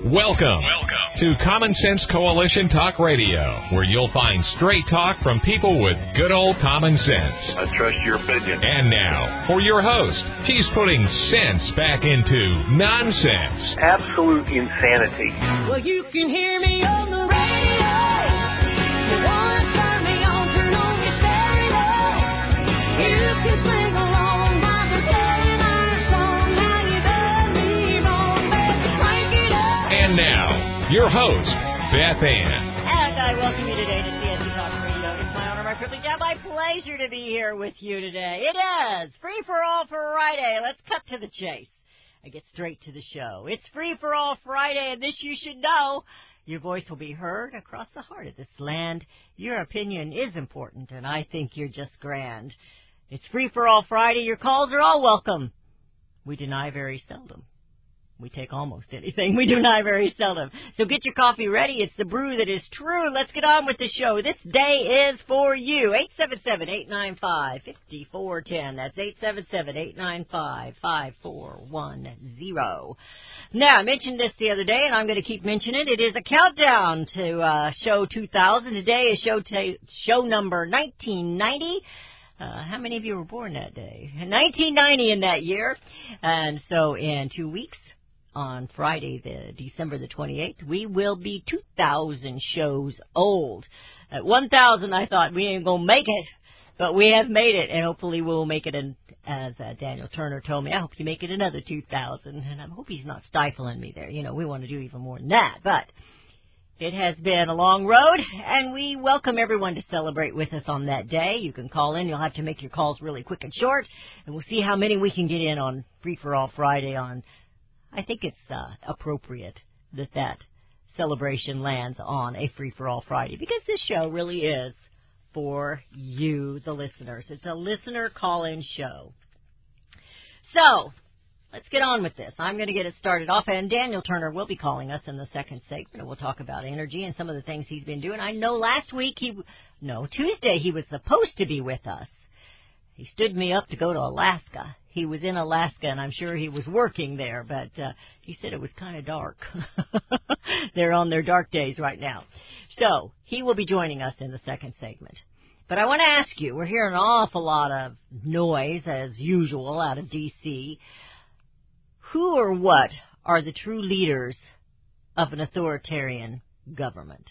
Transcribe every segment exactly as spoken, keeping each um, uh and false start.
Welcome, Welcome to Common Sense Coalition Talk Radio, where you'll find straight talk from people with good old common sense. I trust your opinion. And now, for your host, he's putting sense back into nonsense. Absolute insanity. Well, you can hear me on the radio. You want to turn me on, turn on your stereo. You can sing along while I'm playing our song. Now you done me wrong, baby, crank it up. And now, your host, Beth Ann. And I welcome you today to C S C Talk Radio. It's my honor, my privilege, and my pleasure to be here with you today. It is Free for All Friday. Let's cut to the chase. I get straight to the show. It's Free for All Friday, and this you should know. Your voice will be heard across the heart of this land. Your opinion is important, and I think you're just grand. It's Free for All Friday. Your calls are all welcome. We deny very seldom. We take almost anything. We deny very seldom. So get your coffee ready. It's the brew that is true. Let's get on with the show. This day is for you. eight seven seven, eight nine five, five four one zero. That's eight seven seven, eight nine five, five four one zero. Now, I mentioned this the other day, and I'm going to keep mentioning it. It is a countdown to uh, show two thousand. Today is show, t- show number nineteen ninety. Uh, how many of you were born that day? nineteen ninety in that year. And so in two weeks, on Friday, the December the twenty-eighth, we will be two thousand shows old. At one thousand, I thought we ain't going to make it, but we have made it, and hopefully we'll make it, in, as uh, Daniel Turner told me, I hope you make it another two thousand, and I hope he's not stifling me there. You know, we want to do even more than that, but it has been a long road, and we welcome everyone to celebrate with us on that day. You can call in. You'll have to make your calls really quick and short, and we'll see how many we can get in on Free for All Friday on I think it's uh, appropriate that that celebration lands on a Free-for-All Friday, because this show really is for you, the listeners. It's a listener call-in show. So, let's get on with this. I'm going to get it started off, and Daniel Turner will be calling us in the second segment. We'll talk about energy and some of the things he's been doing. I know last week, he, no, Tuesday, he was supposed to be with us. He stood me up to go to Alaska. He was in Alaska, and I'm sure he was working there, but uh, he said it was kind of dark. They're on their dark days right now. So he will be joining us in the second segment. But I want to ask you, we're hearing an awful lot of noise, as usual, out of D C Who or what are the true leaders of an authoritarian government?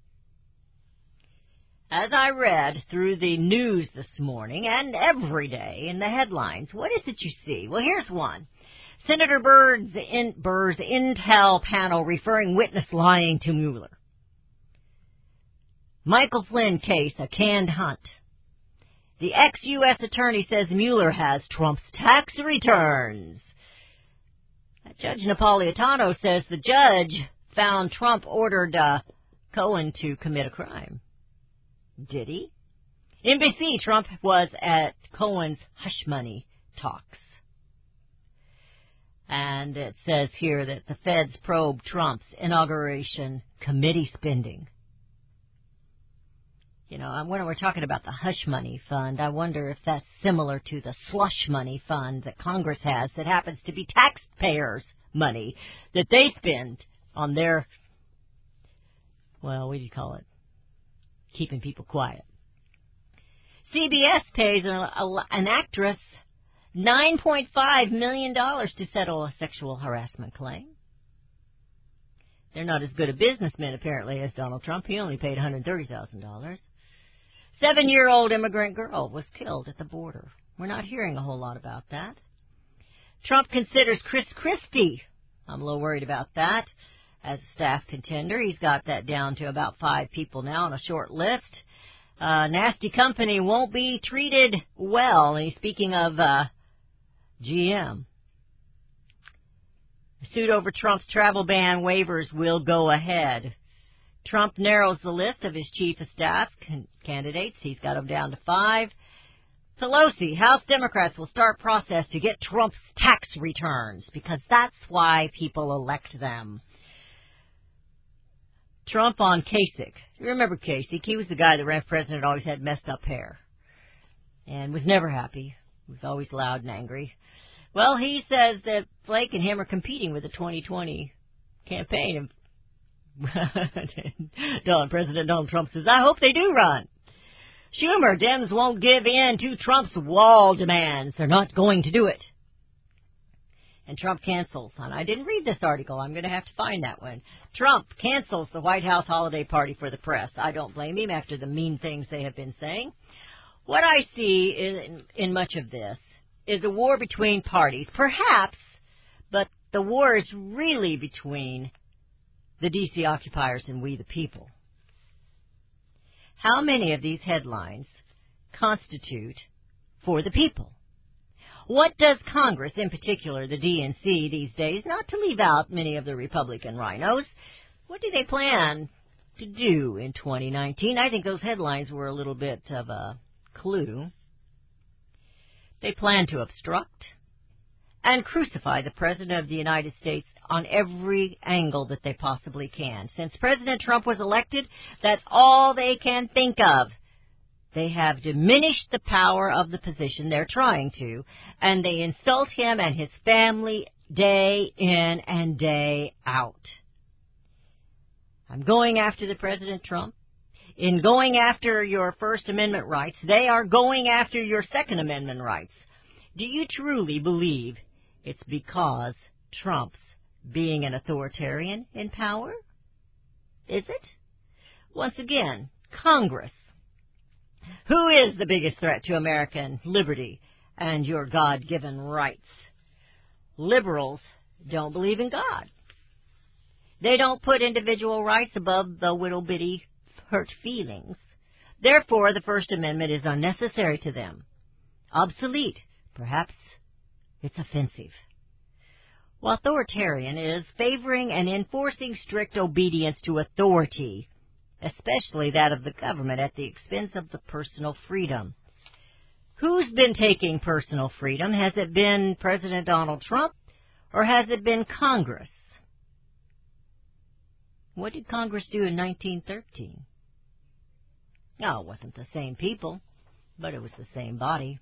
As I read through the news this morning and every day in the headlines, what is it you see? Well, here's one. Senator Byrd's, in, Byrd's Intel panel referring witness lying to Mueller. Michael Flynn case, a canned hunt. The ex-U S attorney says Mueller has Trump's tax returns. Judge Napolitano says the judge found Trump ordered uh, Cohen to commit a crime. Did he? N B C, Trump was at Cohen's hush money talks. And it says here that the feds probe Trump's inauguration committee spending. You know, when we're talking about the hush money fund, I wonder if that's similar to the slush money fund that Congress has that happens to be taxpayers' money that they spend on their, well, what do you call it? Keeping people quiet. C B S pays an, a, an actress nine point five million dollars to settle a sexual harassment claim. They're not as good a businessman, apparently, as Donald Trump. He only paid one hundred thirty thousand dollars. Seven-year-old immigrant girl was killed at the border. We're not hearing a whole lot about that. Trump considers Chris Christie. I'm a little worried about that. As a staff contender, he's got that down to about five people now on a short list. Uh, nasty company won't be treated well. And he's speaking of uh, G M. The suit over Trump's travel ban waivers will go ahead. Trump narrows the list of his chief of staff can- candidates. He's got them down to five. Pelosi, House Democrats will start process to get Trump's tax returns because that's why people elect them. Trump on Kasich. You remember Kasich? He was the guy that ran for president, always had messed up hair and was never happy. He was always loud and angry. Well, he says that Flake and him are competing with the twenty twenty campaign. Donald, President Donald Trump says, I hope they do run. Schumer, Dems won't give in to Trump's wall demands. They're not going to do it. And Trump cancels. And I didn't read this article. I'm going to have to find that one. Trump cancels the White House holiday party for the press. I don't blame him after the mean things they have been saying. What I see in, in much of this is a war between parties, perhaps, but the war is really between the D C occupiers and we the people. How many of these headlines constitute for the people? What does Congress, in particular the D N C these days, not to leave out many of the Republican rhinos, what do they plan to do in twenty nineteen? I think those headlines were a little bit of a clue. They plan to obstruct and crucify the President of the United States on every angle that they possibly can. Since President Trump was elected, that's all they can think of. They have diminished the power of the position they're trying to, and they insult him and his family day in and day out. I'm going after the President Trump. In going after your First Amendment rights, they are going after your Second Amendment rights. Do you truly believe it's because Trump's being an authoritarian in power? Is it? Once again, Congress. Who is the biggest threat to American liberty and your God-given rights? Liberals don't believe in God. They don't put individual rights above the little-bitty hurt feelings. Therefore, the First Amendment is unnecessary to them. Obsolete. Perhaps it's offensive. Well, authoritarian is favoring and enforcing strict obedience to authority, especially that of the government, at the expense of the personal freedom. Who's been taking personal freedom? Has it been President Donald Trump, or has it been Congress? What did Congress do in nineteen thirteen? No, it wasn't the same people, but it was the same body.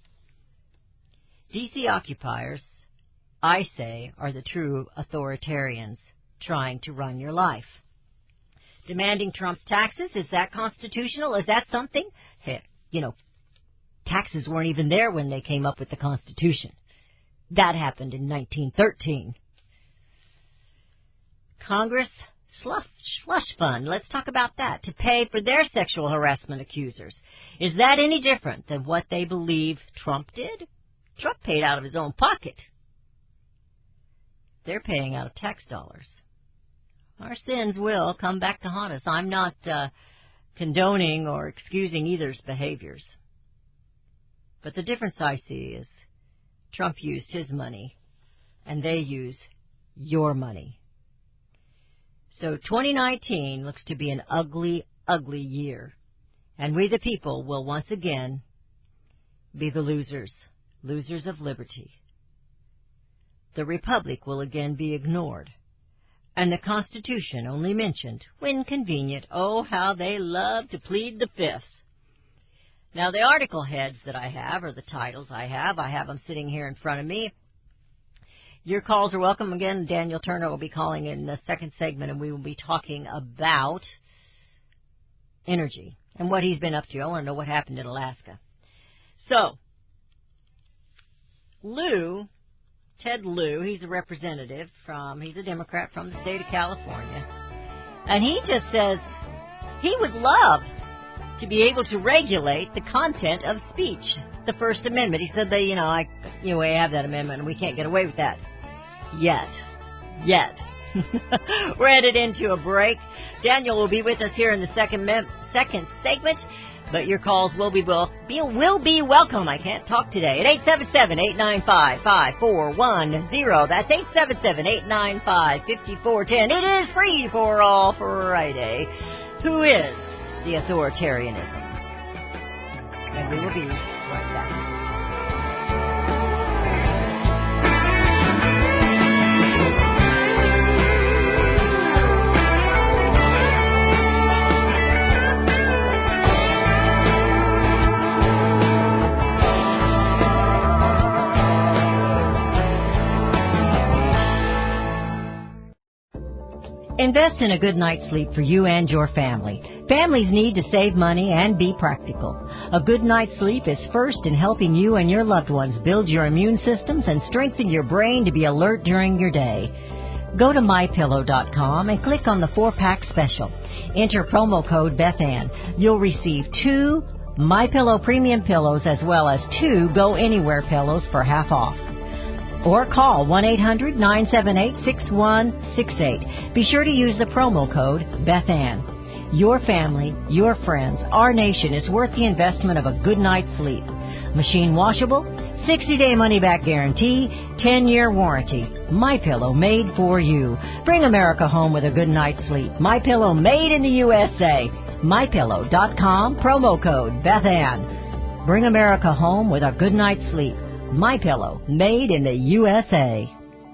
D C occupiers, I say, are the true authoritarians trying to run your life. Demanding Trump's taxes, is that constitutional? Is that something? Hey, you know, taxes weren't even there when they came up with the Constitution. That happened in nineteen thirteen. Congress slush, slush fund, let's talk about that, to pay for their sexual harassment accusers. Is that any different than what they believe Trump did? Trump paid out of his own pocket. They're paying out of tax dollars. Our sins will come back to haunt us. I'm not uh, condoning or excusing either's behaviors. But the difference I see is Trump used his money, and they use your money. So twenty nineteen looks to be an ugly, ugly year. And we the people will once again be the losers, losers of liberty. The Republic will again be ignored, and the Constitution only mentioned when convenient. Oh, how they love to plead the fifth. Now, the article heads that I have, or the titles I have, I have them sitting here in front of me. Your calls are welcome. Again, Daniel Turner will be calling in the second segment, and we will be talking about energy and what he's been up to. I want to know what happened in Alaska. So, Lou, Ted Lieu, he's a representative from, he's a Democrat from the state of California, and he just says he would love to be able to regulate the content of speech, the First Amendment. He said that, you know, I, you know, we have that amendment and we can't get away with that. Yet. Yet. We're headed into a break. Daniel will be with us here in the second mem- second segment, but your calls will be, will, be, will be welcome. I can't talk today. At eight seven seven, eight nine five, five four one zero. That's eight seven seven, eight nine five, five four one zero. It is Free for All Friday. Who is the authoritarianism? And we will be right back. Invest in a good night's sleep for you and your family. Families need to save money and be practical. A good night's sleep is first in helping you and your loved ones build your immune systems and strengthen your brain to be alert during your day. Go to my pillow dot com and click on the four-pack special. Enter promo code BethAnn. You'll receive two MyPillow premium pillows as well as two Go Anywhere pillows for half off. Or call one eight hundred nine seven eight six one six eight. Be sure to use the promo code BethAnn. Your family, your friends, our nation is worth the investment of a good night's sleep. Machine washable, sixty-day money-back guarantee, ten-year warranty. MyPillow made for you. Bring America home with a good night's sleep. MyPillow made in the U S A. my pillow dot com, promo code BethAnn. Bring America home with a good night's sleep. MyPillow, made in the U S A.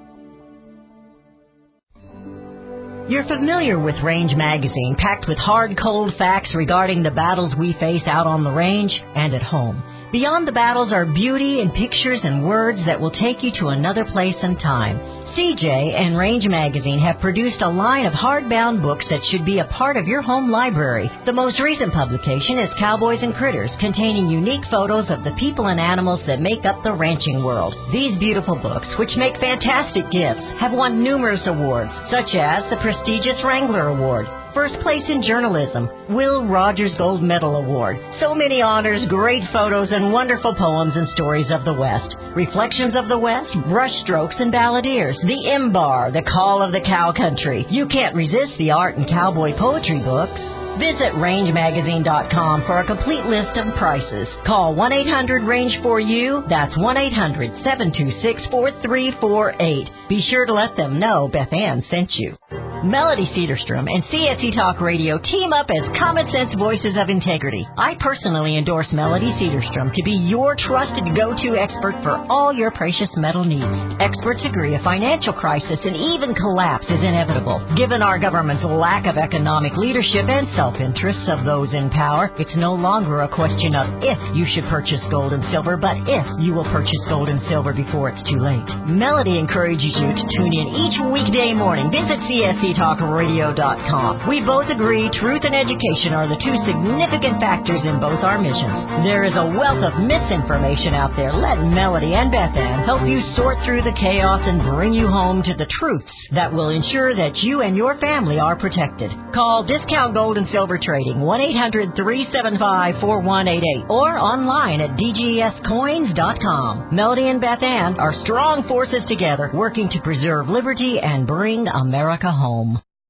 You're familiar with Range Magazine, packed with hard, cold facts regarding the battles we face out on the range and at home. Beyond the battles are beauty and pictures and words that will take you to another place and time. C J and Range Magazine have produced a line of hardbound books that should be a part of your home library. The most recent publication is Cowboys and Critters, containing unique photos of the people and animals that make up the ranching world. These beautiful books, which make fantastic gifts, have won numerous awards, such as the prestigious Wrangler Award, First Place in Journalism, Will Rogers Gold Medal Award. So many honors, great photos, and wonderful poems and stories of the West. Reflections of the West, Brushstrokes and Balladeers, The M-Bar, The Call of the Cow Country. You can't resist the art and cowboy poetry books. Visit range magazine dot com for a complete list of prices. Call one eight hundred range four U. That's one eight hundred seven two six four three four eight. Be sure to let them know Beth Ann sent you. Melody Cedarstrom and C S C Talk Radio team up as common sense voices of integrity. I personally endorse Melody Cedarstrom to be your trusted go-to expert for all your precious metal needs. Experts agree a financial crisis and even collapse is inevitable. Given our government's lack of economic leadership and self-interests of those in power, it's no longer a question of if you should purchase gold and silver, but if you will purchase gold and silver before it's too late. Melody encourages you to tune in each weekday morning. Visit C S C Talk Radio dot com. We both agree truth and education are the two significant factors in both our missions. There is a wealth of misinformation out there. Let Melody and Beth Ann help you sort through the chaos and bring you home to the truths that will ensure that you and your family are protected. Call Discount Gold and Silver Trading, one eight hundred three seven five four one eight eight, or online at D G S coins dot com. Melody and Beth Ann are strong forces together, working to preserve liberty and bring America home.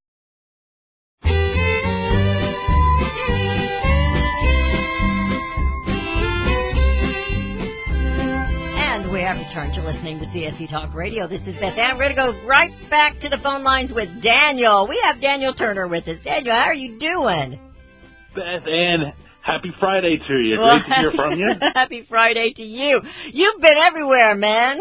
We have returned to listening to C S C Talk Radio. This is Beth Ann. We're going to go right back to the phone lines with Daniel. We have Daniel Turner with us. Daniel, how are you doing? Beth Ann, happy Friday to you. Great to hear from you. Happy Friday to you. You've been everywhere, man.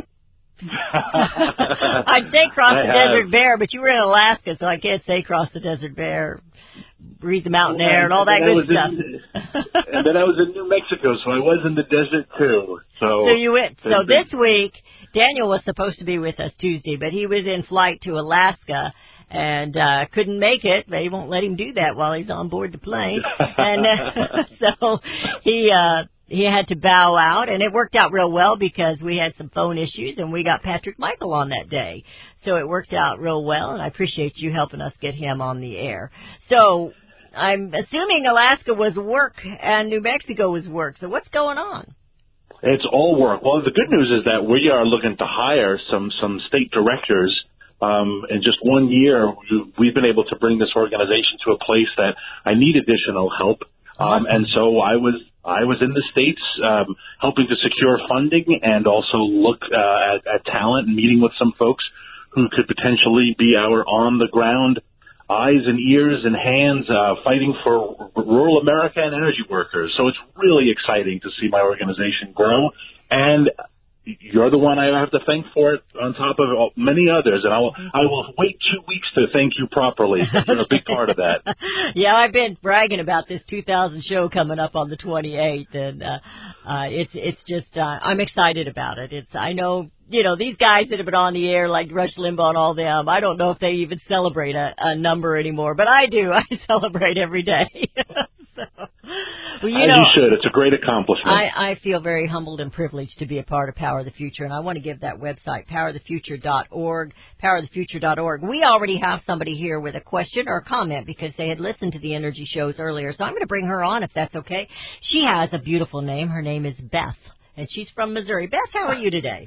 I'd say cross the Desert Bear, but you were in Alaska, so I can't say cross the Desert Bear. Breathe the mountain well, air and all that good stuff. In, and then I was in New Mexico, so I was in the desert too. So, so you went. So this week, Daniel was supposed to be with us Tuesday, but he was in flight to Alaska and uh couldn't make it. They won't let him do that while he's on board the plane, and uh, so he uh he had to bow out, and it worked out real well because we had some phone issues, and we got Patrick Michael on that day. So it worked out real well, and I appreciate you helping us get him on the air. So I'm assuming Alaska was work and New Mexico was work. So what's going on? It's all work. Well, the good news is that we are looking to hire some, some state directors. Um, in just one year, we've been able to bring this organization to a place that I need additional help. Um, and so I was I was in the States um, helping to secure funding and also look uh, at, at talent and meeting with some folks who could potentially be our on-the-ground eyes and ears and hands uh, fighting for rural America and energy workers. So it's really exciting to see my organization grow. And you're the one I have to thank for it on top of many others. And I will, I will wait two weeks to thank you properly. You're a big part of that. Yeah, I've been bragging about this two thousand show coming up on the twenty-eighth. And uh, uh, it's it's just, uh, I'm excited about it. It's I know you know, these guys that have been on the air, like Rush Limbaugh and all them, I don't know if they even celebrate a, a number anymore, but I do. I celebrate every day. so, well, you As know, you should. It's a great accomplishment. I, I feel very humbled and privileged to be a part of Power of the Future, and I want to give that website, power of the future dot org, power of the future dot org. We already have somebody here with a question or a comment because they had listened to the energy shows earlier, so I'm going to bring her on if that's okay. She has a beautiful name. Her name is Beth, and she's from Missouri. Beth, how are you today?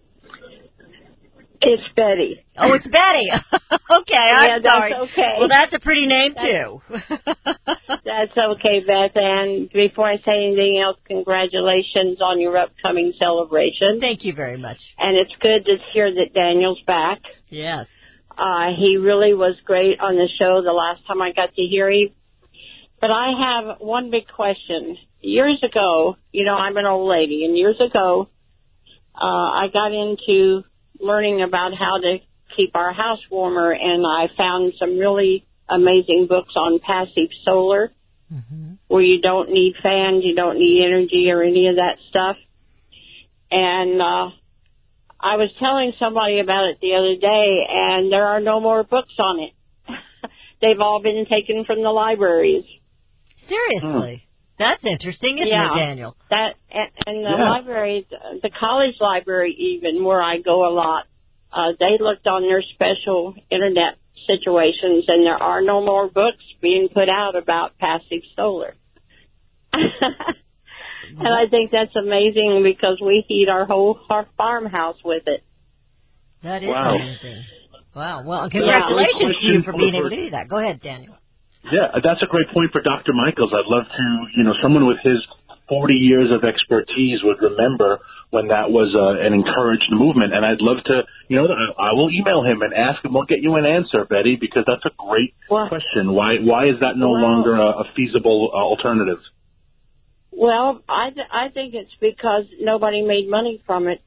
It's Betty. Oh, it's Betty. okay, I'm yeah, that's sorry. okay. Well, that's a pretty name, too. That's okay, Beth. And before I say anything else, congratulations on your upcoming celebration. Thank you very much. And it's good to hear that Daniel's back. Yes. Uh, he really was great on the show the last time I got to hear him. But I have one big question. Years ago, you know, I'm an old lady, and years ago, uh, I got into learning about how to keep our house warmer, and I found some really amazing books on passive solar, mm-hmm. where you don't need fans, you don't need energy or any of that stuff. And uh, I was telling somebody about it the other day, and there are no more books on it. They've all been taken from the libraries. Seriously? Hmm. That's interesting, isn't yeah, it, Daniel? That and, and the yeah. library, the college library, even where I go a lot, uh, they looked on their special internet situations, and there are no more books being put out about passive solar. And I think that's amazing because we heat our whole our farmhouse with it. That is wow. amazing. Wow. Well, congratulations to you for being able to do that. Go ahead, Daniel. Yeah, that's a great point for Doctor Michaels. I'd love to, you know, someone with his forty years of expertise would remember when that was uh, an encouraged movement. And I'd love to, you know, I, I will email him and ask him. We'll get you an answer, Betty, because that's a great well, question. Why why is that no well, longer a, a feasible uh, alternative? Well, I, th- I think it's because nobody made money from it.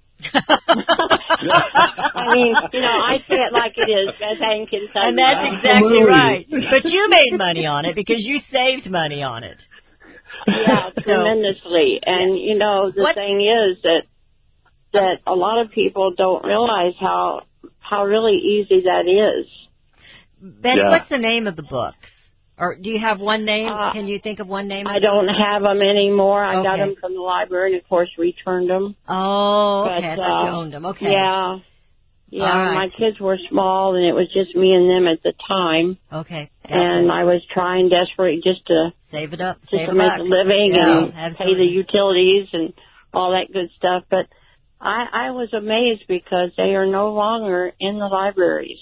I mean, you know, I say it like it is, Beth Ann can tell and that's exactly right. But you made money on it because you saved money on it. Yeah, so, tremendously. And you know, the what? thing is that that a lot of people don't realize how how really easy that is. Betty, yeah. what's the name of the books? Or do you have one name? Uh, Can you think of one name? I don't have them anymore. I okay. got them from the library and, of course, returned them. Oh, okay. But, I thought uh, you owned them. Okay. Yeah. Yeah, right. My kids were small, and it was just me and them at the time. Okay. Gotcha. And I was trying desperately just to save it up, just save to a make buck. a living yeah, and absolutely. pay the utilities and all that good stuff. But I, I was amazed because they are no longer in the libraries.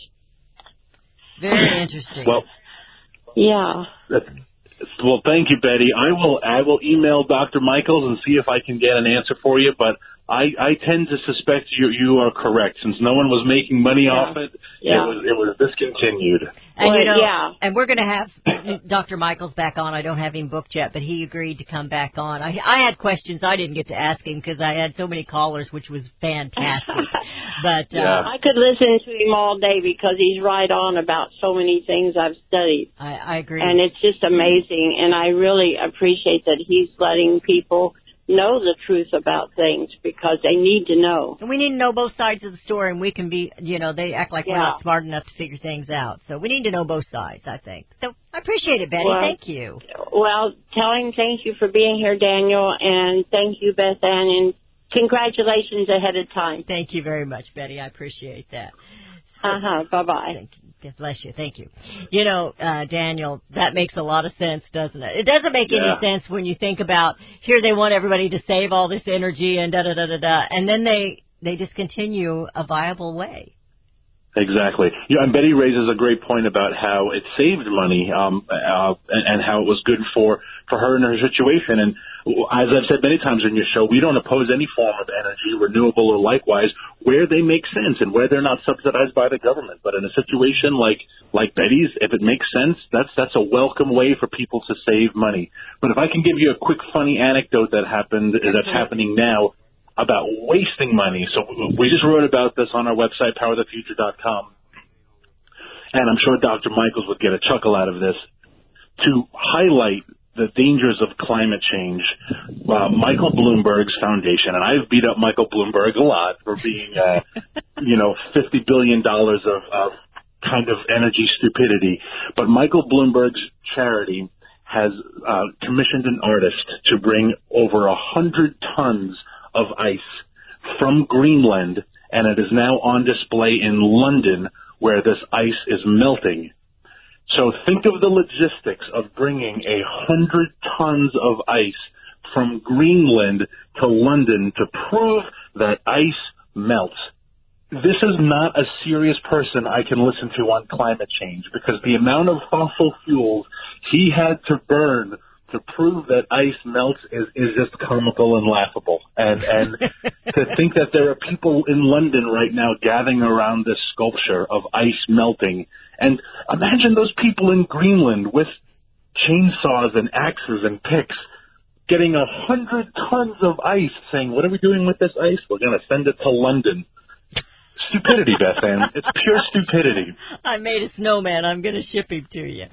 Very interesting. Well, yeah. Well, thank you, Betty. I will I will email Doctor Michaels and see if I can get an answer for you. But I, I tend to suspect you you are correct. Since no one was making money yeah. off it, yeah. it was it was discontinued. And well, you know, yeah. and we're going to have Doctor Michaels back on. I don't have him booked yet, but he agreed to come back on. I, I had questions I didn't get to ask him because I had so many callers, which was fantastic. But yeah. uh, I could listen to him all day because he's right on about so many things I've studied. I, I agree. And it's just amazing, and I really appreciate that he's letting people know the truth about things because they need to know. And we need to know both sides of the story, and we can be, you know, they act like yeah. we're not smart enough to figure things out. So we need to know both sides, I think. So I appreciate it, Betty. Well, thank you. Well, tell him thank you for being here, Daniel, and thank you, Beth Ann, and congratulations ahead of time. Thank you very much, Betty. I appreciate that. Uh-huh. Bye-bye. Thank you. Bless you. Thank you. You know, uh, Daniel, that makes a lot of sense, doesn't it? It doesn't make yeah. any sense when you think about here they want everybody to save all this energy and da-da-da-da-da, and then they, they discontinue a viable way. Exactly. Yeah, and Betty raises a great point about how it saved money um, uh, and, and how it was good for, for her and her situation. And as I've said many times in your show, we don't oppose any form of energy, renewable or likewise, where they make sense and where they're not subsidized by the government. But in a situation like like Betty's, if it makes sense, that's that's a welcome way for people to save money. But if I can give you a quick funny anecdote that happened, that's happening now, about wasting money. So we just wrote about this on our website, power the future dot com. And I'm sure Doctor Michaels would get a chuckle out of this. To highlight the dangers of climate change, uh, Michael Bloomberg's foundation, and I've beat up Michael Bloomberg a lot for being, uh, you know, fifty billion dollars of, of kind of energy stupidity. But Michael Bloomberg's charity has uh, commissioned an artist to bring over a hundred tons of ice from Greenland, and it is now on display in London, where this ice is melting. So think of the logistics of bringing a hundred tons of ice from Greenland to London to prove that ice melts. This is not a serious person I can listen to on climate change, because the amount of fossil fuels he had to burn to prove that ice melts is, is just comical and laughable. And, and to think that there are people in London right now gathering around this sculpture of ice melting. And imagine those people in Greenland with chainsaws and axes and picks getting a hundred tons of ice, saying, what are we doing with this ice? We're going to send it to London. Stupidity, Beth Ann. It's pure stupidity. I made a snowman. I'm going to ship him to you.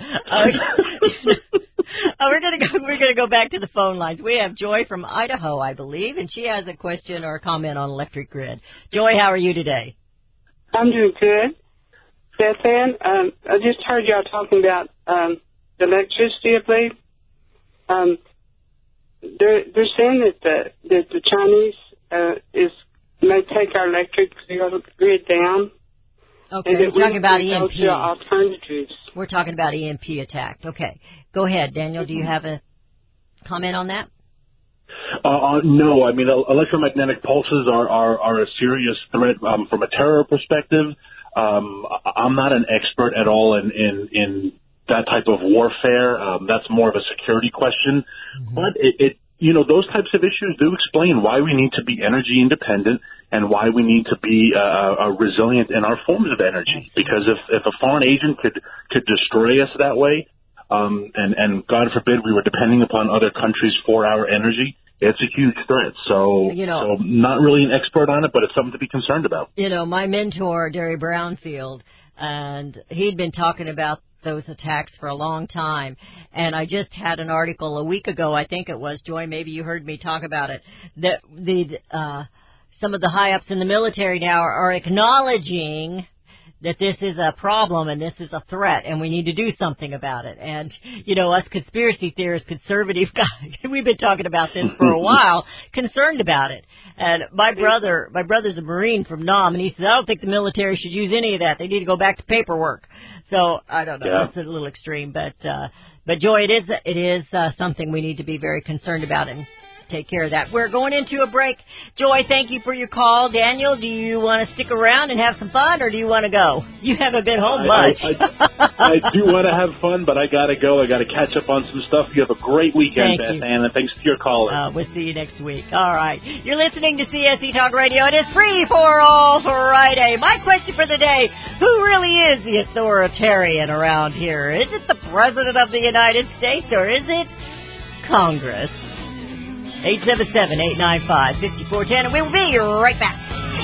Uh, oh, we're going to go. We're going to go back to the phone lines. We have Joy from Idaho, I believe, and she has a question or a comment on electric grid. Joy, how are you today? I'm doing good. Beth Ann, um, I just heard y'all talking about um, the electricity, I believe. Um, they're they're saying that the that the Chinese uh, is may take our electric grid down. Okay, we're talking about E M P. Alternatives. We're talking about E M P attack. Okay, go ahead, Daniel. Do you have a comment on that? Uh, no, I mean electromagnetic pulses are are, are a serious threat um, from a terror perspective. Um, I'm not an expert at all in in, in that type of warfare. Um, that's more of a security question, mm-hmm. but it. it You know, those types of issues do explain why we need to be energy independent and why we need to be uh, uh, resilient in our forms of energy. Because if, if a foreign agent could, could destroy us that way, um, and, and God forbid we were depending upon other countries for our energy, it's a huge threat. So, you know, so not really an expert on it, but it's something to be concerned about. You know, my mentor, Derry Brownfield, and he'd been talking about those attacks for a long time. And I just had an article a week ago, I think it was, Joy, maybe you heard me talk about it, that the uh, some of the high-ups in the military now are, are acknowledging that this is a problem and this is a threat and we need to do something about it. And, you know, us conspiracy theorists, conservative guys, we've been talking about this for a while, concerned about it. And my brother, my brother's a Marine from Nam, and he says, I don't think the military should use any of that. They need to go back to paperwork. So, I don't know, yeah. That's a little extreme, but, uh, but Joy, it is, it is, uh, something we need to be very concerned about and take care of that. We're going into a break. Joy, thank you for your call. Daniel, do you want to stick around and have some fun, or do you want to go? You haven't been home I, much. I, I, I do want to have fun, but I got to go. I got to catch up on some stuff. You have a great weekend, Thank Beth you. Ann, and thanks for your call. Uh, we'll see you next week. All right. You're listening to C S E Talk Radio. It is free for all Friday. My question for the day, who really is the authoritarian around here? Is it the President of the United States, or is it Congress? eight seven seven, eight nine five, five four one zero, and we will be right back.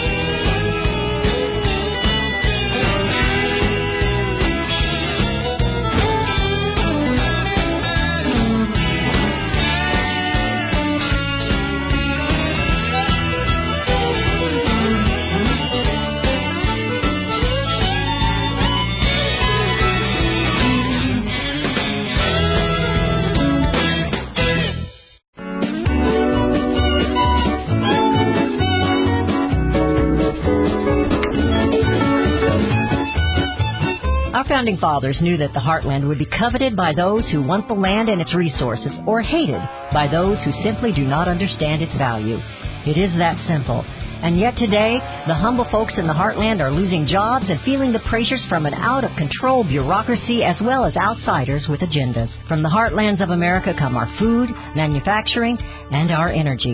Founding fathers knew that the heartland would be coveted by those who want the land and its resources, or hated by those who simply do not understand its value. It is that simple. And yet today, the humble folks in the heartland are losing jobs and feeling the pressures from an out-of-control bureaucracy as well as outsiders with agendas. From the heartlands of America come our food, manufacturing, and our energy.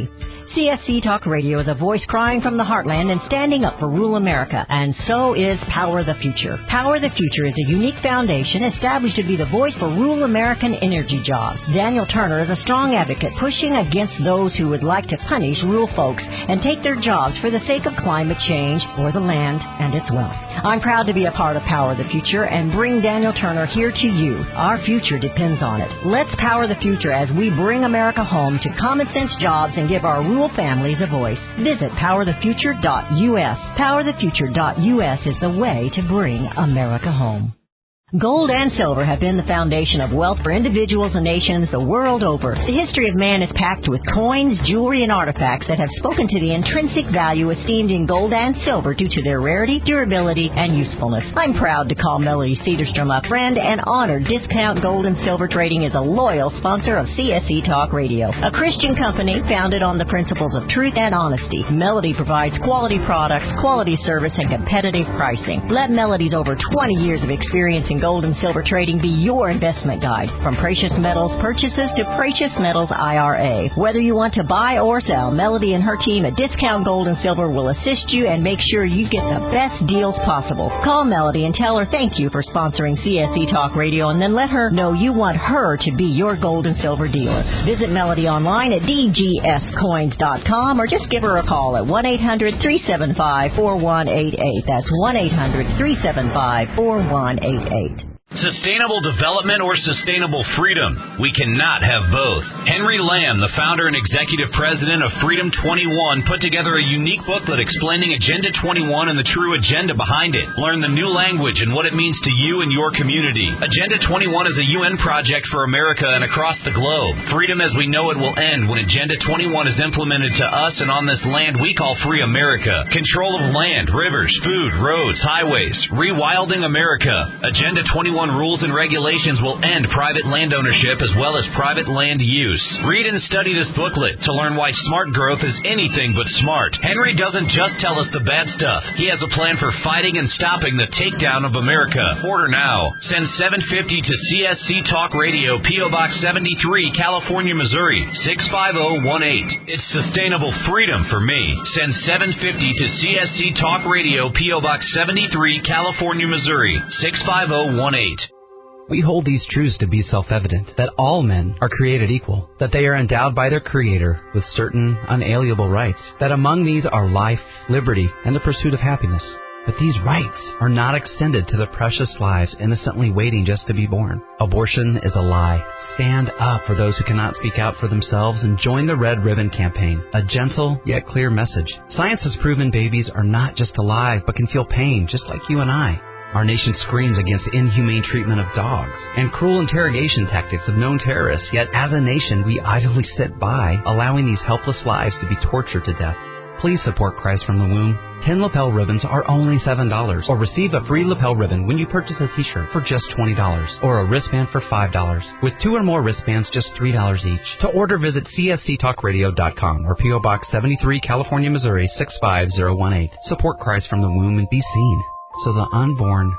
C S C Talk Radio is a voice crying from the heartland and standing up for rural America, and so is Power the Future. Power the Future is a unique foundation established to be the voice for rural American energy jobs. Daniel Turner is a strong advocate pushing against those who would like to punish rural folks and take their jobs for the sake of climate change or the land and its wealth. I'm proud to be a part of Power the Future and bring Daniel Turner here to you. Our future depends on it. Let's power the future as we bring America home to common sense jobs and give our rural families a voice. Visit power the future dot U S. power the future dot U S is the way to bring America home. Gold and silver have been the foundation of wealth for individuals and nations the world over. The history of man is packed with coins, jewelry, and artifacts that have spoken to the intrinsic value esteemed in gold and silver due to their rarity, durability, and usefulness. I'm proud to call Melody Cedarstrom a friend and honored Discount Gold and Silver Trading is a loyal sponsor of C S C Talk Radio, a Christian company founded on the principles of truth and honesty. Melody provides quality products, quality service, and competitive pricing. Let Melody's over twenty years of experience in gold and silver trading be your investment guide. From precious metals purchases to precious metals I R A. Whether you want to buy or sell, Melody and her team at Discount Gold and Silver will assist you and make sure you get the best deals possible. Call Melody and tell her thank you for sponsoring C S C Talk Radio, and then let her know you want her to be your gold and silver dealer. Visit Melody online at D G S coins dot com or just give her a call at one eight hundred three seven five four one eight eight. That's one eight hundred three seven five four one eight eight. Sustainable development or sustainable freedom? We cannot have both. Henry Lamb, the founder and executive president of Freedom twenty-one, put together a unique booklet explaining Agenda twenty-one and the true agenda behind it. Learn the new language and what it means to you and your community. Agenda twenty-one is a U N project for America and across the globe. Freedom as we know it will end when Agenda twenty-one is implemented to us and on this land we call free America. Control of land, rivers, food, roads, highways. Rewilding America. Agenda twenty-one rules and regulations will end private land ownership as well as private land use. Read and study this booklet to learn why smart growth is anything but smart. Henry doesn't just tell us the bad stuff. He has a plan for fighting and stopping the takedown of America. Order now. Send seven fifty to C S C Talk Radio, P O Box seventy-three, California, Missouri, six five zero one eight. It's sustainable freedom for me. Send seven fifty to C S C Talk Radio, P O Box seventy-three, California, Missouri, six five zero one eight. We hold these truths to be self-evident, that all men are created equal, that they are endowed by their Creator with certain unalienable rights, that among these are life, liberty, and the pursuit of happiness. But these rights are not extended to the precious lives innocently waiting just to be born. Abortion is a lie. Stand up for those who cannot speak out for themselves and join the Red Ribbon Campaign, a gentle yet clear message. Science has proven babies are not just alive, but can feel pain just like you and I. Our nation screams against inhumane treatment of dogs and cruel interrogation tactics of known terrorists, yet as a nation we idly sit by, allowing these helpless lives to be tortured to death. Please support Christ from the Womb. Ten lapel ribbons are only seven dollars, or receive a free lapel ribbon when you purchase a t-shirt for just twenty dollars, or a wristband for five dollars. With two or more wristbands, just three dollars each. To order, visit C S C talk radio dot com or P O Box seventy-three, California, Missouri, six five zero one eight. Support Christ from the Womb and be seen, so the unborn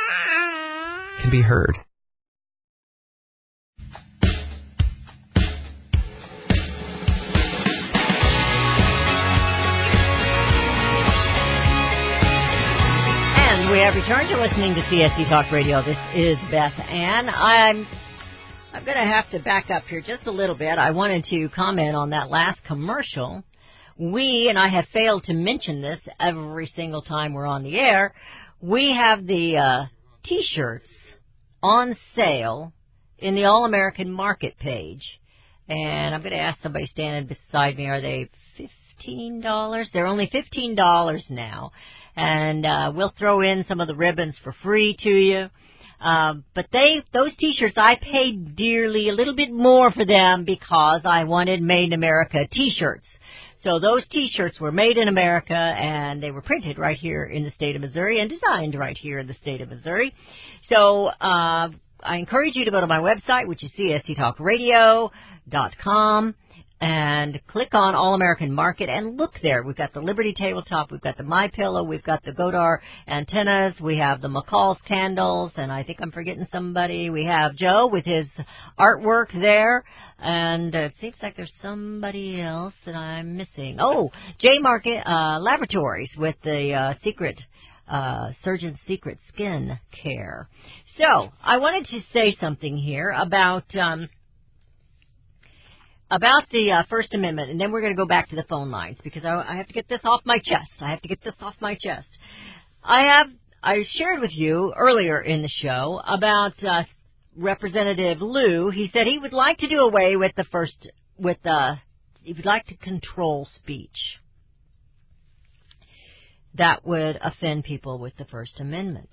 can be heard. And we have returned to listening to C S C Talk Radio. This is Beth Ann. I'm I'm going to have to back up here just a little bit. I wanted to comment on that last commercial. We, and I have failed to mention this every single time we're on the air, we have the uh, T-shirts on sale in the All-American Market page. And I'm going to ask somebody standing beside me, are they fifteen dollars? They're only fifteen dollars now. And uh, we'll throw in some of the ribbons for free to you. Um, but they, those T-shirts, I paid dearly, a little bit more for them because I wanted Made in America T-shirts. So those T-shirts were made in America, and they were printed right here in the state of Missouri and designed right here in the state of Missouri. So uh, I encourage you to go to my website, which is C S C talk radio dot com. and click on All American Market and look there. We've got the Liberty tabletop, we've got the My Pillow, we've got the Godar antennas, we have the McCall's candles, and I think I'm forgetting somebody. We have Joe with his artwork there, and uh, it seems like there's somebody else that I'm missing. Oh, J Market uh, Laboratories with the uh, secret uh, Surgeon's Secret Skin Care. So I wanted to say something here about. Um, About the uh, First Amendment, and then we're going to go back to the phone lines because I, I have to get this off my chest. I have to get this off my chest. I have I shared with you earlier in the show about uh, Representative Lieu. He said he would like to do away with the first with uh, he would like to control speech that would offend people with the First Amendment.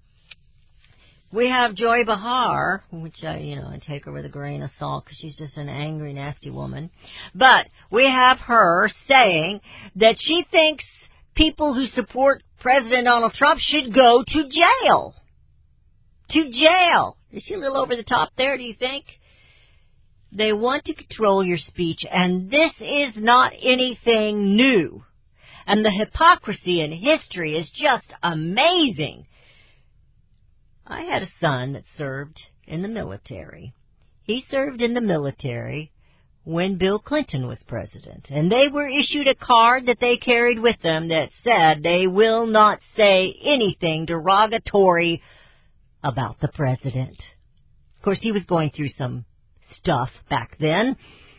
We have Joy Behar, which I, you know, I take her with a grain of salt because she's just an angry, nasty woman. But we have her saying that she thinks people who support President Donald Trump should go to jail. To jail. Is she a little over the top there, do you think? They want to control your speech, and this is not anything new. And the hypocrisy in history is just amazing. I had a son that served in the military. He served in the military when Bill Clinton was president. And they were issued a card that they carried with them that said they will not say anything derogatory about the president. Of course, he was going through some stuff back then.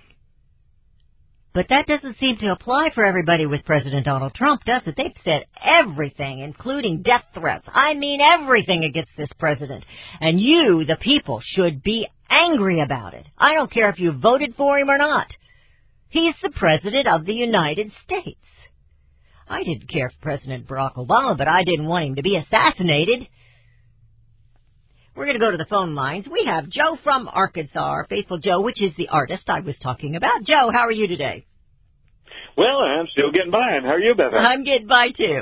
But that doesn't seem to apply for everybody with President Donald Trump, does it? They've said everything, including death threats. I mean everything against this president. And you, the people, should be angry about it. I don't care if you voted for him or not. He's the president of the United States. I didn't care for President Barack Obama, but I didn't want him to be assassinated. We're going to go to the phone lines. We have Joe from Arkansas, our faithful Joe, which is the artist I was talking about. Joe, how are you today? Well, I'm still getting by. And how are you, Beth? I'm getting by, too.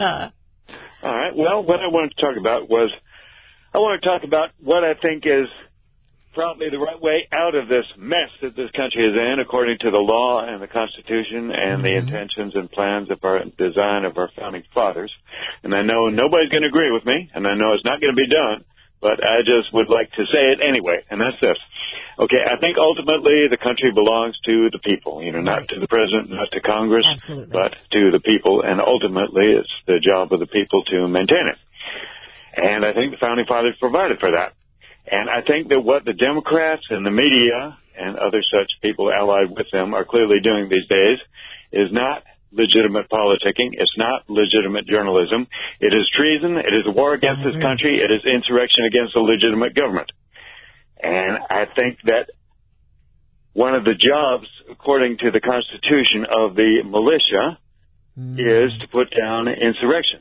All right. Well, what I wanted to talk about was I want to talk about what I think is probably the right way out of this mess that this country is in, according to the law and the Constitution and mm-hmm. the intentions and plans of our design of our founding fathers. And I know nobody's going to agree with me, and I know it's not going to be done. But I just would like to say it anyway, and that's this. Okay, I think ultimately the country belongs to the people, you know, not right. to the president, not to Congress, Absolutely. but to the people, and ultimately it's the job of the people to maintain it. And I think the founding fathers provided for that. And I think that what the Democrats and the media and other such people allied with them are clearly doing these days is not legitimate politicking. It's not legitimate journalism. It is treason. It is a war against this country. It is insurrection against a legitimate government. And I think that one of the jobs, according to the Constitution of the militia, mm. is to put down insurrection.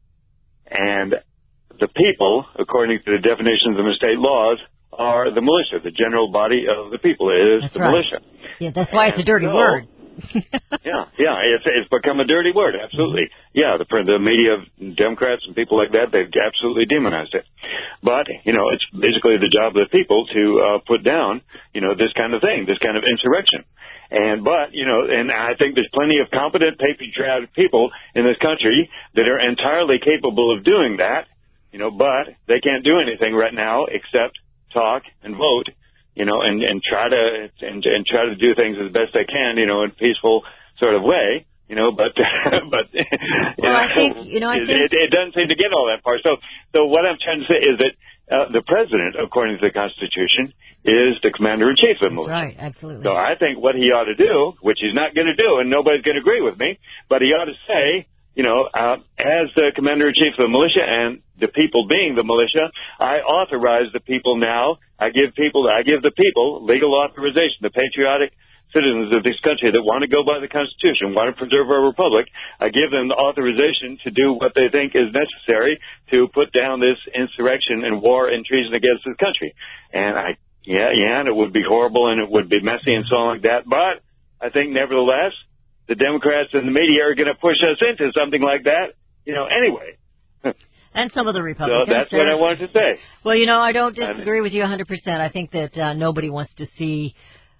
And the people, according to the definitions of the state laws, are the militia. The general body of the people is that's the right. militia. Yeah, that's why and it's a dirty so, word. yeah, yeah, it's it's become a dirty word, absolutely. Yeah, the the media, Democrats and people like that, they've absolutely demonized it. But, you know, it's basically the job of the people to uh, put down, you know, this kind of thing, this kind of insurrection. And, but, you know, and I think there's plenty of competent, patriotic people in this country that are entirely capable of doing that, you know, but they can't do anything right now except talk and vote. You know, and, and try to and, and try to do things as best they can, you know, in a peaceful sort of way, you know. But but well, know, I think you know, I it, think it, it doesn't seem to get all that far. So so what I'm trying to say is that uh, the president, according to the Constitution, is the commander in chief of the militia. Right, absolutely. So I think what he ought to do, which he's not going to do, and nobody's going to agree with me, but he ought to say, you know, uh, as the commander-in-chief of the militia and the people being the militia, I authorize the people now, I give people, I give the people legal authorization, the patriotic citizens of this country that want to go by the Constitution, want to preserve our republic, I give them the authorization to do what they think is necessary to put down this insurrection and war and treason against this country. And I, yeah, yeah, and it would be horrible and it would be messy and so on like that, but I think nevertheless, the Democrats and the media are going to push us into something like that, you know, anyway. And some of the Republicans. So that's what I wanted to say. Well, you know, I don't disagree with you one hundred percent. I think that uh, nobody wants to see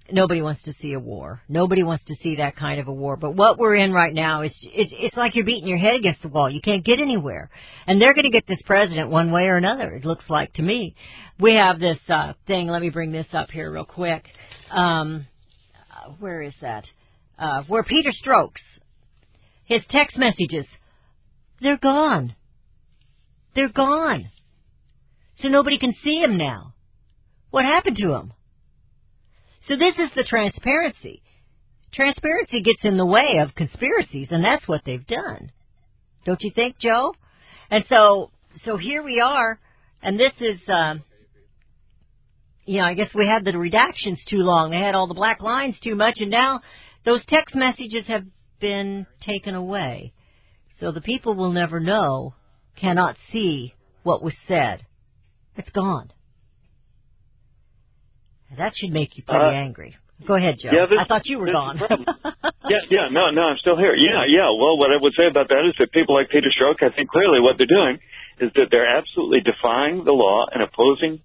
nobody wants to see a war. Nobody wants to see that kind of a war. But what we're in right now is it's, it's like you're beating your head against the wall. You can't get anywhere. And they're going to get this president one way or another, it looks like to me. We have this uh, thing. Let me bring this up here real quick. Um, uh, where is that? Uh, where Peter Strokes, his text messages, they're gone. They're gone. So nobody can see him now. What happened to him? So this is the transparency. Transparency gets in the way of conspiracies, and that's what they've done. Don't you think, Joe? And so, so here we are, and this is, um, you know, I guess we had the redactions too long. They had all the black lines too much, and now those text messages have been taken away. So the people will never know, cannot see what was said. It's gone. That should make you pretty uh, angry. Go ahead, Joe. Yeah, this, I thought you were gone. yeah, yeah, no, no, I'm still here. Yeah, yeah. Well, what I would say about that is that people like Peter Strzok, I think clearly what they're doing is that they're absolutely defying the law and opposing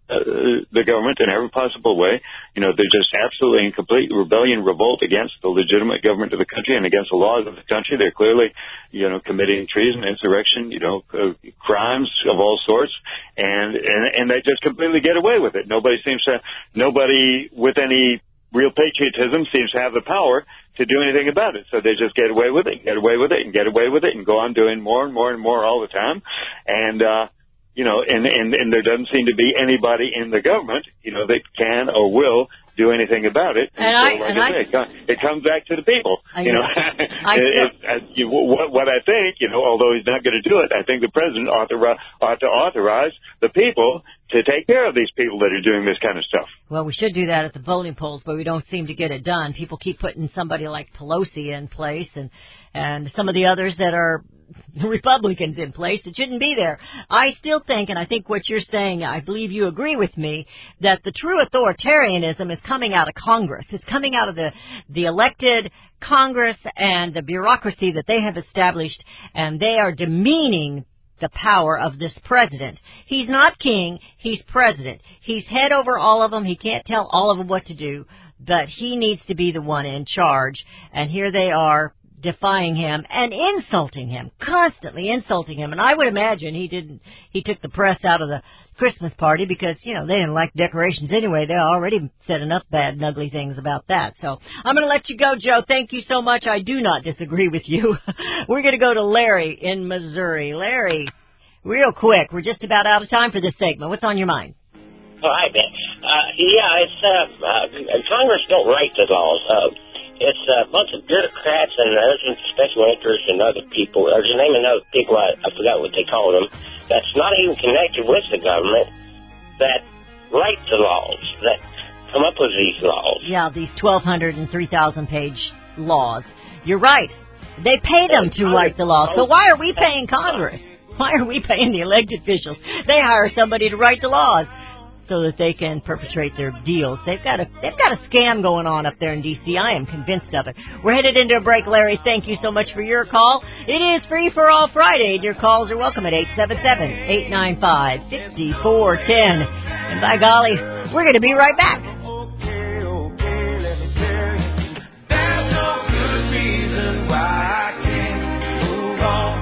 uh, the government in every possible way. You know, they're just absolutely in complete rebellion, revolt against the legitimate government of the country and against the laws of the country. They're clearly, you know, committing treason, insurrection, you know, uh, crimes of all sorts, and, and and they just completely get away with it. Nobody seems to, nobody with any real patriotism seems to have the power to do anything about it. So they just get away with it, get away with it, and get away with it, and go on doing more and more and more all the time. And, uh, you know, and, and, and there doesn't seem to be anybody in the government, you know, that can or will do anything about it. And, and so, I, like and I I, say, it, comes, it comes back to the people. I, you know, I, it, it, it, you, what, what I think, you know, although he's not going to do it, I think the president ought to, ought to authorize the people to take care of these people that are doing this kind of stuff. Well, we should do that at the voting polls, but we don't seem to get it done. People keep putting somebody like Pelosi in place and, and some of the others that are Republicans in place that shouldn't be there. I still think, and I think what you're saying, I believe you agree with me, that the true authoritarianism is coming out of Congress. It's coming out of the, the elected Congress and the bureaucracy that they have established, and they are demeaning the power of this president. He's not king, he's president. He's head over all of them. He can't tell all of them what to do, but he needs to be the one in charge. And here they are defying him and insulting him, constantly insulting him. And I would imagine he didn't, he took the press out of the Christmas party because, you know, they didn't like decorations anyway. They already said enough bad and ugly things about that. So I'm going to let you go, Joe. Thank you so much. I do not disagree with you. We're going to go to Larry in Missouri. Larry, real quick, we're just about out of time for this segment. What's on your mind? Oh, hi, Ben. Uh, yeah, it's, uh, uh, Congress don't write the laws. Uh, It's a bunch of bureaucrats and other special interests and other people. There's a name of other people, I, I forgot what they call them, that's not even connected with the government, that write the laws, that come up with these laws. Yeah, these twelve hundred and three thousand page laws. You're right. They pay them to write the laws. So why are we paying Congress? Why are we paying the elected officials? They hire somebody to write the laws so that they can perpetrate their deals. They've got a they've got a scam going on up there in D C. I am convinced of it. We're headed into a break, Larry. Thank you so much for your call. It is Free for All Friday, and your calls are welcome at eight seven seven, eight nine five, five four one zero. And by golly, we're going to be right back. Okay, okay, let me tell you, there's no good reason why I can't move on.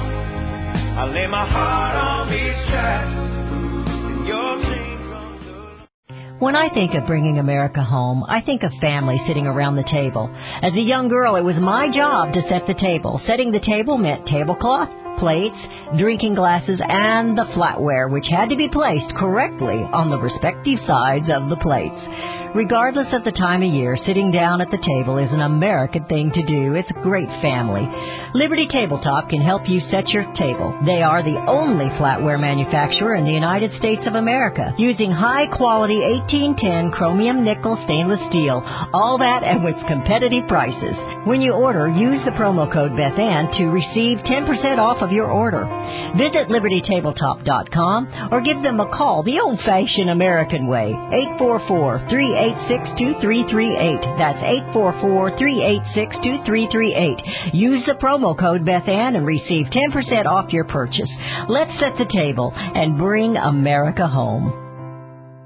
I lay my heart on these tracks, and you're When I think of bringing America home, I think of family sitting around the table. As a young girl, it was my job to set the table. Setting the table meant tablecloth, plates, drinking glasses, and the flatware, which had to be placed correctly on the respective sides of the plates. Regardless of the time of year, sitting down at the table is an American thing to do. It's a great family. Liberty Tabletop can help you set your table. They are the only flatware manufacturer in the United States of America, using high-quality eighteen ten chromium nickel stainless steel. All that and with competitive prices. When you order, use the promo code BethAnn to receive ten percent off of your order. Visit liberty tabletop dot com or give them a call the old-fashioned American way, eight four four, three eight six, two three three eight. That's eight four four, three eight six, two three three eight. Use the promo code BethAnn and receive ten percent off your purchase. Let's set the table and bring America home.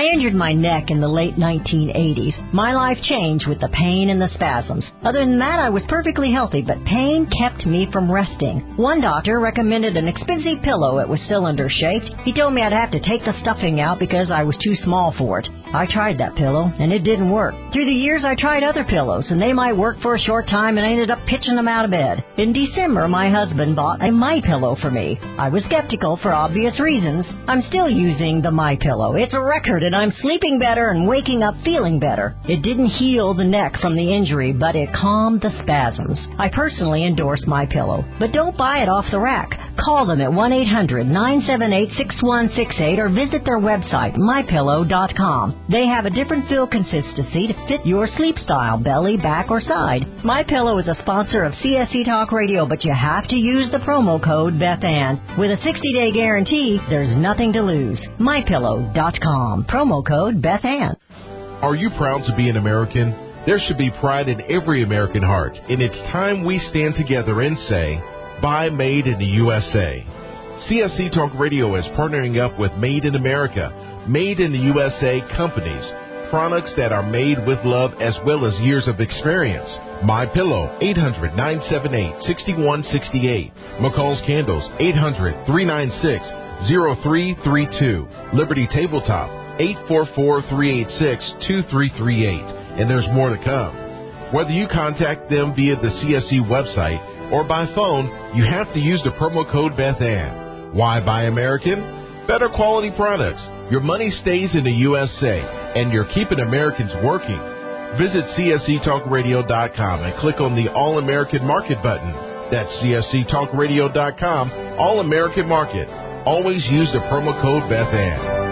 I injured my neck in the late nineteen eighties. My life changed with the pain and the spasms. Other than that, I was perfectly healthy, but pain kept me from resting. One doctor recommended an expensive pillow. It was cylinder-shaped. He told me I'd have to take the stuffing out because I was too small for it. I tried that pillow, and it didn't work. Through the years, I tried other pillows, and they might work for a short time, and I ended up pitching them out of bed. In December, my husband bought a MyPillow for me. I was skeptical for obvious reasons. I'm still using the MyPillow. It's a record, and I'm sleeping better and waking up feeling better. It didn't heal the neck from the injury, but it calmed the spasms. I personally endorse MyPillow, but don't buy it off the rack. Call them at one eight hundred nine seven eight six one six eight or visit their website, my pillow dot com. They have a different fill consistency to fit your sleep style, belly, back, or side. MyPillow is a sponsor of C S C Talk Radio, but you have to use the promo code Beth Ann. With a sixty-day guarantee, there's nothing to lose. my pillow dot com. Promo code Beth Ann. Are you proud to be an American? There should be pride in every American heart, and it's time we stand together and say, buy Made in the U S A. C S C Talk Radio is partnering up with Made in America, Made in the U S A companies, products that are made with love as well as years of experience. MyPillow, eight hundred nine seven eight six one six eight. McCall's Candles, eight hundred three nine six zero three three two. Liberty Tabletop, eight four four three eight six two three three eight. And there's more to come. Whether you contact them via the C S C website or by phone, you have to use the promo code Beth Ann. Why buy American? Better quality products. Your money stays in the U S A, and you're keeping Americans working. Visit C S C talk radio dot com and click on the All-American Market button. That's C S C talk radio dot com, All-American Market. Always use the promo code Beth Ann.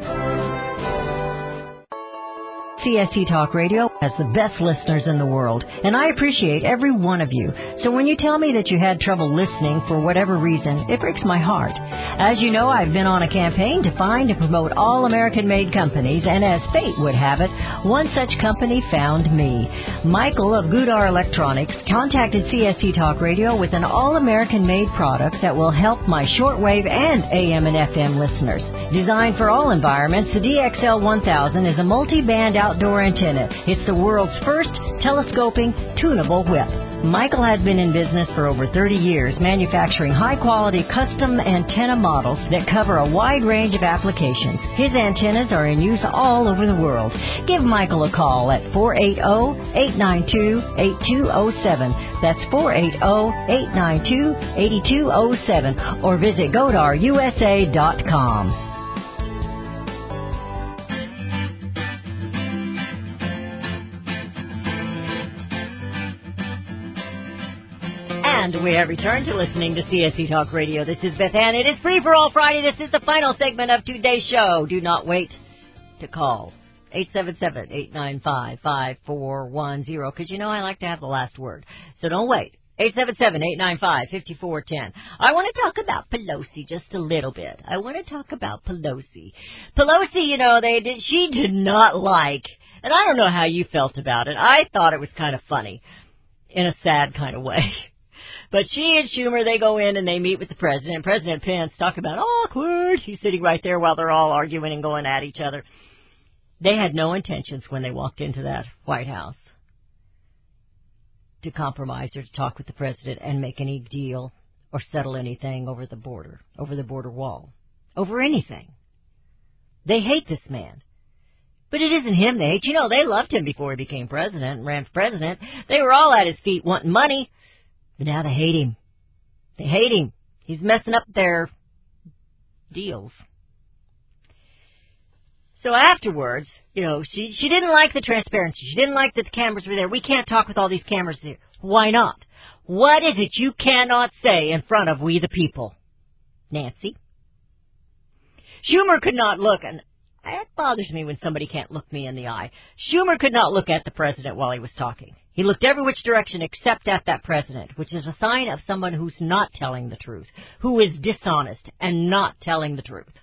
C S C Talk Radio has the best listeners in the world, and I appreciate every one of you. So when you tell me that you had trouble listening for whatever reason, it breaks my heart. As you know, I've been on a campaign to find and promote all American-made companies, and as fate would have it, one such company found me. Michael of Goodar Electronics contacted C S C Talk Radio with an all-American-made product that will help my shortwave and A M and F M listeners. Designed for all environments, the D X L one thousand is a multi-band out outdoor antenna. It's the world's first telescoping, tunable whip. Michael has been in business for over thirty years, manufacturing high-quality custom antenna models that cover a wide range of applications. His antennas are in use all over the world. Give Michael a call at four eight zero, eight nine two, eight two zero seven. That's four eight zero, eight nine two, eight two zero seven. Or visit godar U S A dot com. And we have returned to listening to C S C Talk Radio. This is Beth Ann. It is Free for All Friday. This is the final segment of today's show. Do not wait to call. eight seven seven, eight nine five, five four one zero. Because you know I like to have the last word. So don't wait. eight seven seven, eight nine five, five four one zero. I want to talk about Pelosi just a little bit. I want to talk about Pelosi. Pelosi, you know, they did, she did not like, and I don't know how you felt about it. I thought it was kind of funny in a sad kind of way. But she and Schumer, they go in and they meet with the president. President Pence, talk about awkward. He's sitting right there while they're all arguing and going at each other. They had no intentions when they walked into that White House to compromise or to talk with the president and make any deal or settle anything over the border, over the border wall, over anything. They hate this man. But it isn't him they hate. You know, they loved him before he became president and ran for president. They were all at his feet wanting money. But now they hate him. They hate him. He's messing up their deals. So afterwards, you know, she she didn't like the transparency. She didn't like that the cameras were there. We can't talk with all these cameras there. Why not? What is it you cannot say in front of we the people? Nancy? Schumer could not look, and it bothers me when somebody can't look me in the eye. Schumer could not look at the president while he was talking. He looked every which direction except at that president, which is a sign of someone who's not telling the truth, who is dishonest and not telling the truth.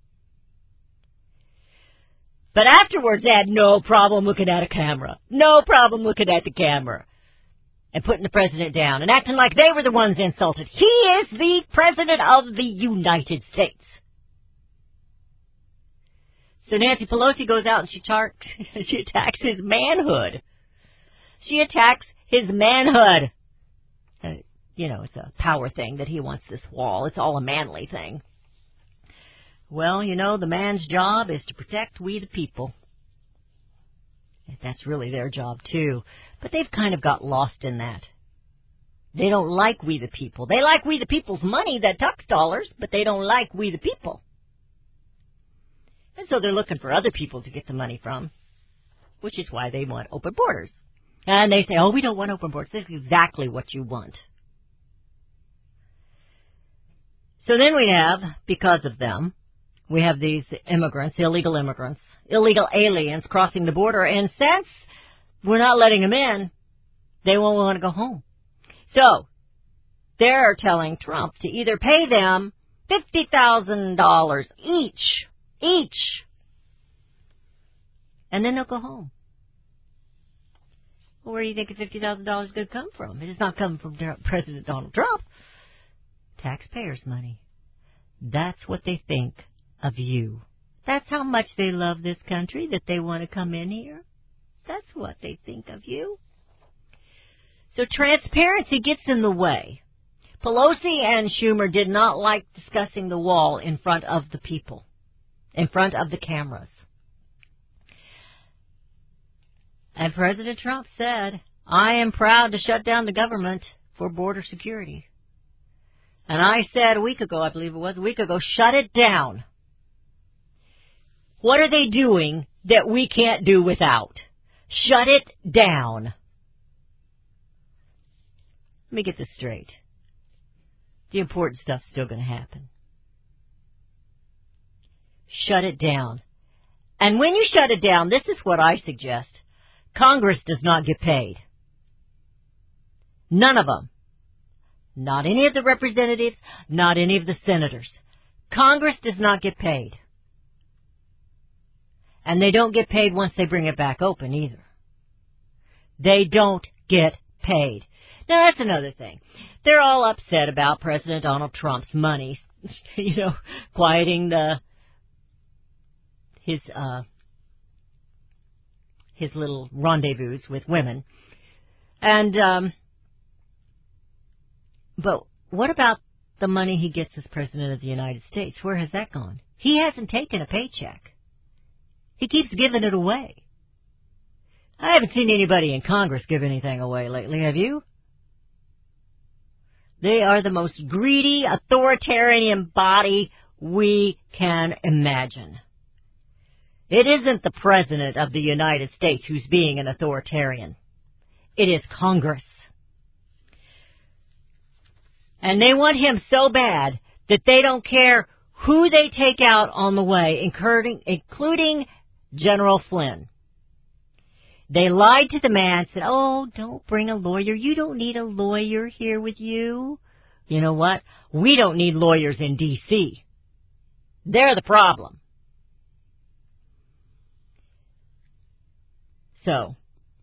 But afterwards, they had no problem looking at a camera, no problem looking at the camera, and putting the president down and acting like they were the ones insulted. He is the president of the United States. So Nancy Pelosi goes out and she, tar- she attacks his manhood. She attacks his manhood. Uh, you know, it's a power thing that he wants this wall. It's all a manly thing. Well, you know, the man's job is to protect we the people. That's really their job, too. But they've kind of got lost in that. They don't like we the people. They like we the people's money, that tax dollars, but they don't like we the people. And so they're looking for other people to get the money from, which is why they want open borders. And they say, oh, we don't want open borders. This is exactly what you want. So then we have, because of them, we have these immigrants, illegal immigrants, illegal aliens crossing the border. And since we're not letting them in, they won't want to go home. So they're telling Trump to either pay them fifty thousand dollars each, each, and then they'll go home. Well, where do you think the fifty thousand dollars is going to come from? It is not coming from President Donald Trump. Taxpayers' money. That's what they think of you. That's how much they love this country, that they want to come in here. That's what they think of you. So transparency gets in the way. Pelosi and Schumer did not like discussing the wall in front of the people, in front of the cameras. And President Trump said, I am proud to shut down the government for border security. And I said a week ago, I believe it was a week ago, shut it down. What are they doing that we can't do without? Shut it down. Let me get this straight. The important stuff's still going to happen. Shut it down. And when you shut it down, this is what I suggest. Congress does not get paid. None of them. Not any of the representatives, not any of the senators. Congress does not get paid. And they don't get paid once they bring it back open either. They don't get paid. Now, that's another thing. They're all upset about President Donald Trump's money, you know, quieting the his uh, his little rendezvous with women. And um, but what about the money he gets as President of the United States? Where has that gone? He hasn't taken a paycheck. He keeps giving it away. I haven't seen anybody in Congress give anything away lately, have you? They are the most greedy, authoritarian body we can imagine. It isn't the President of the United States who's being an authoritarian. It is Congress. And they want him so bad that they don't care who they take out on the way, including, including General Flynn. They lied to the man, said, oh, don't bring a lawyer. You don't need a lawyer here with you. You know what? We don't need lawyers in D C They're the problem. So,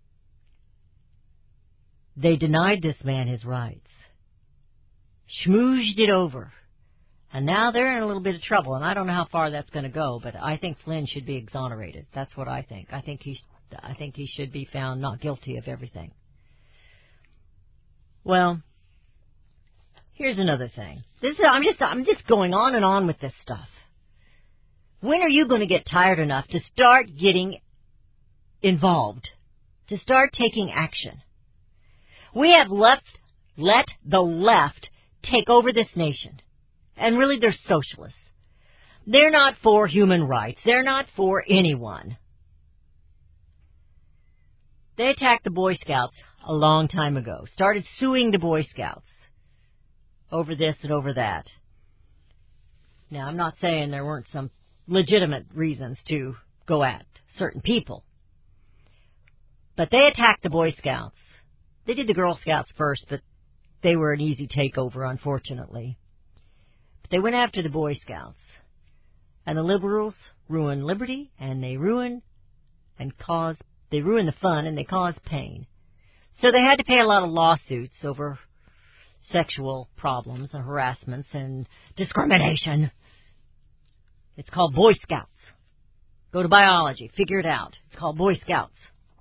they denied this man his rights. Schmoozed it over. And now they're in a little bit of trouble, and I don't know how far that's going to go, but I think Flynn should be exonerated. That's what I think. I think he, I think he should be found not guilty of everything. Well, here's another thing. This is, I'm just, I'm just going on and on with this stuff. When are you going to get tired enough to start getting involved, to start taking action? We have left, let the left take over this nation. And really, they're socialists. They're not for human rights. They're not for anyone. They attacked the Boy Scouts a long time ago. Started suing the Boy Scouts over this and over that. Now, I'm not saying there weren't some legitimate reasons to go at certain people. But they attacked the Boy Scouts. They did the Girl Scouts first, but they were an easy takeover, unfortunately. They went after the Boy Scouts. And the liberals ruin liberty, and they ruin and cause, they ruin the fun, and they cause pain. So they had to pay a lot of lawsuits over sexual problems and harassments and discrimination. It's called Boy Scouts. Go to biology. Figure it out. It's called Boy Scouts.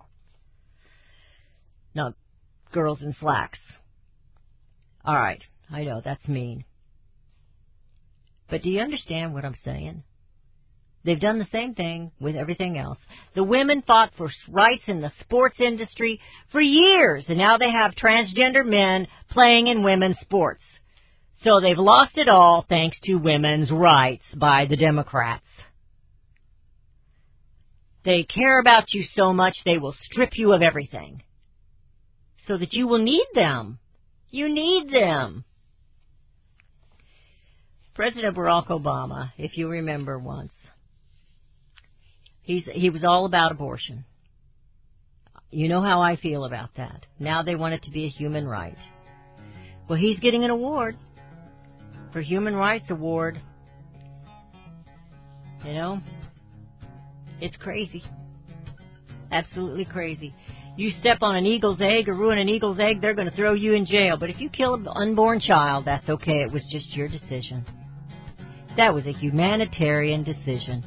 Not girls in slacks. All right. I know, that's mean. But do you understand what I'm saying? They've done the same thing with everything else. The women fought for rights in the sports industry for years, and now they have transgender men playing in women's sports. So they've lost it all thanks to women's rights by the Democrats. They care about you so much they will strip you of everything so that you will need them. You need them. President Barack Obama, if you remember once, he's, he was all about abortion. You know how I feel about that. Now they want it to be a human right. Well, he's getting an award for Human Rights Award. You know, it's crazy. Absolutely crazy. You step on an eagle's egg or ruin an eagle's egg, they're going to throw you in jail. But if you kill an unborn child, that's okay. It was just your decision. That was a humanitarian decision.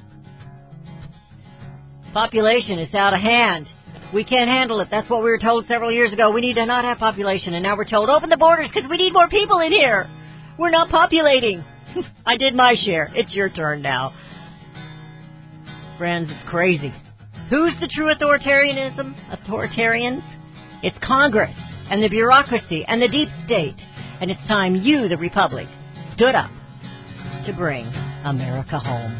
Population is out of hand. We can't handle it. That's what we were told several years ago. We need to not have population. And now we're told, open the borders because we need more people in here. We're not populating. I did my share. It's your turn now. Friends, it's crazy. Who's the true authoritarianism? Authoritarians? It's Congress and the bureaucracy and the deep state. And it's time you, the Republic, stood up to bring America home.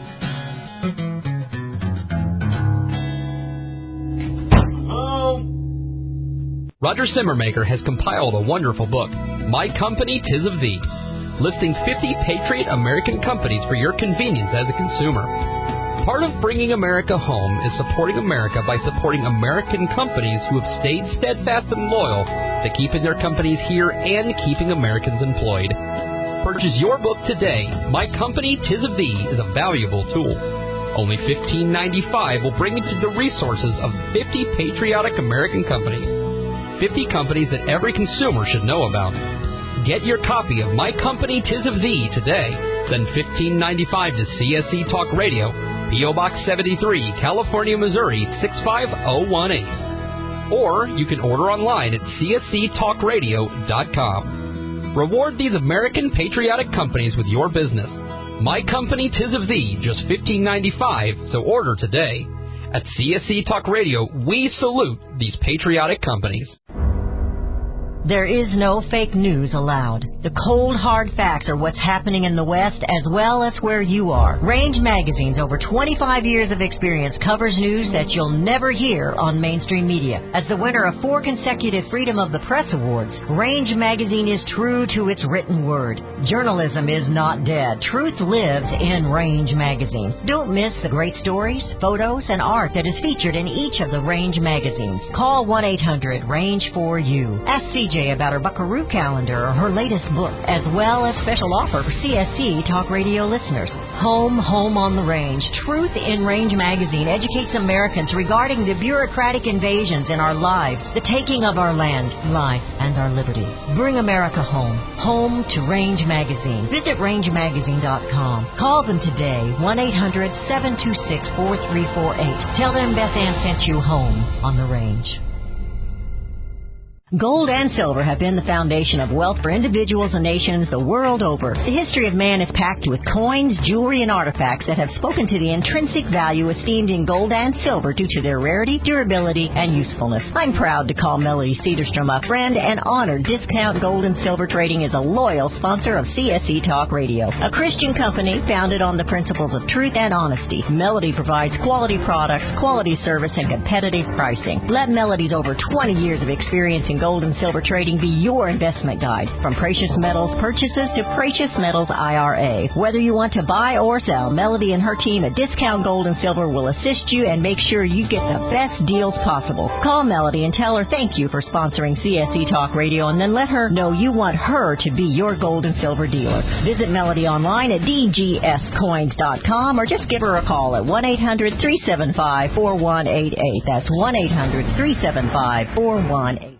Roger Simmermaker has compiled a wonderful book, My Company, 'Tis of Thee, listing fifty patriot American companies for your convenience as a consumer. Part of bringing America home is supporting America by supporting American companies who have stayed steadfast and loyal to keeping their companies here and keeping Americans employed. Purchase your book today. My Company, 'Tis of Thee is a valuable tool. Only fifteen ninety-five will bring you to the resources of fifty patriotic American companies. fifty companies that every consumer should know about. Get your copy of My Company, 'Tis of Thee today. Send fifteen ninety-five to C S C Talk Radio, P O Box seventy-three, California, Missouri, six five zero one eight. Or you can order online at C S C talk radio dot com. Reward these American patriotic companies with your business. My Company, 'Tis of Thee, just fifteen ninety-five, so order today. At C S C Talk Radio, we salute these patriotic companies. There is no fake news allowed. The cold, hard facts are what's happening in the West as well as where you are. Range Magazine's over twenty-five years of experience covers news that you'll never hear on mainstream media. As the winner of four consecutive Freedom of the Press Awards, Range Magazine is true to its written word. Journalism is not dead. Truth lives in Range Magazine. Don't miss the great stories, photos, and art that is featured in each of the Range magazines. Call one eight hundred range four U. Ask C J about her Buckaroo calendar or her latest book, as well as special offer for C S C Talk Radio listeners. Home, Home on the Range. Truth in Range Magazine educates Americans regarding the bureaucratic invasions in our lives, the taking of our land, life, and our liberty. Bring America home. Home to Range Magazine. Visit range magazine dot com. Call them today, one eight hundred seven two six four three four eight. Tell them Beth Ann sent you home on the range. Gold and silver have been the foundation of wealth for individuals and nations the world over. The history of man is packed with coins, jewelry, and artifacts that have spoken to the intrinsic value esteemed in gold and silver due to their rarity, durability, and usefulness. I'm proud to call Melody Cedarstrom a friend and honored Discount Gold and Silver Trading is a loyal sponsor of C S C Talk Radio, a Christian company founded on the principles of truth and honesty. Melody provides quality products, quality service, and competitive pricing. Let Melody's over twenty years of experience in gold and silver trading be your investment guide. From precious metals purchases to precious metals I R A. Whether you want to buy or sell, Melody and her team at Discount Gold and Silver will assist you and make sure you get the best deals possible. Call Melody and tell her thank you for sponsoring C S C Talk Radio, and then let her know you want her to be your gold and silver dealer. Visit Melody online at d g s coins dot com or just give her a call at one eight hundred three seven five four one eight eight. That's one eight hundred three seven five four one eight eight.